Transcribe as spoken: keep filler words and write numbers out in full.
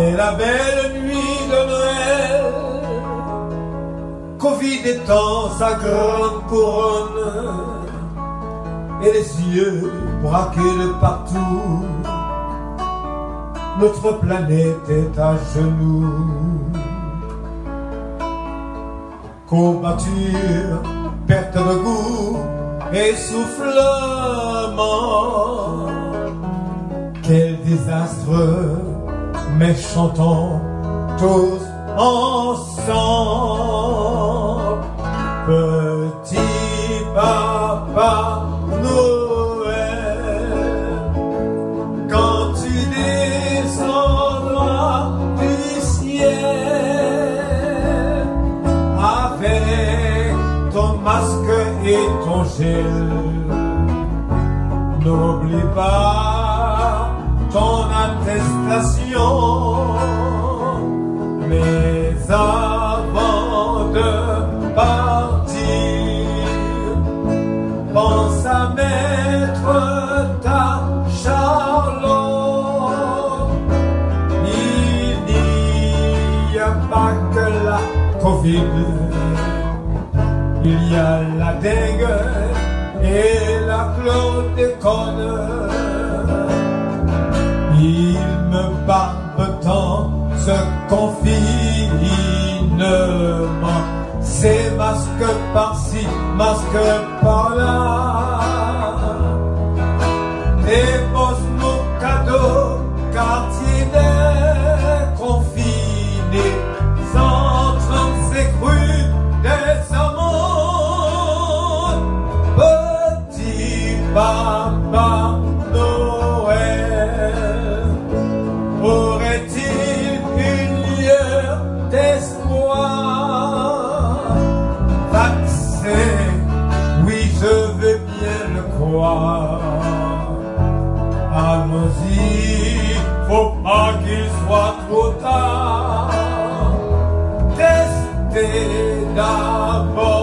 C'est la belle nuit de Noël, Covid étend sa grande couronne, et les yeux braqués de partout, notre planète est à genoux. Courbature, perte de goût, essoufflement, quel désastre, mais chantons tous ensemble. Petit papa Noël, quand tu descendras du ciel avec ton masque et ton gel, n'oublie pas ton attestation, mais avant de partir, pense à mettre ta charlotte. Il n'y a pas que la Covid, il y a la dengue et la chlordécone. Il me barbe tant ce confinement, c'est masque par-ci, masque par-là. Dépose nos cadeaux, quartier déconfiné, cent trente-cinq rue des Amandes. Petit papa Noël, aurait-il une lueur d'espoir? Vaccin, oui, je veux bien le croire. Allons-y, faut pas qu'il soit trop tard. Testez d'abord.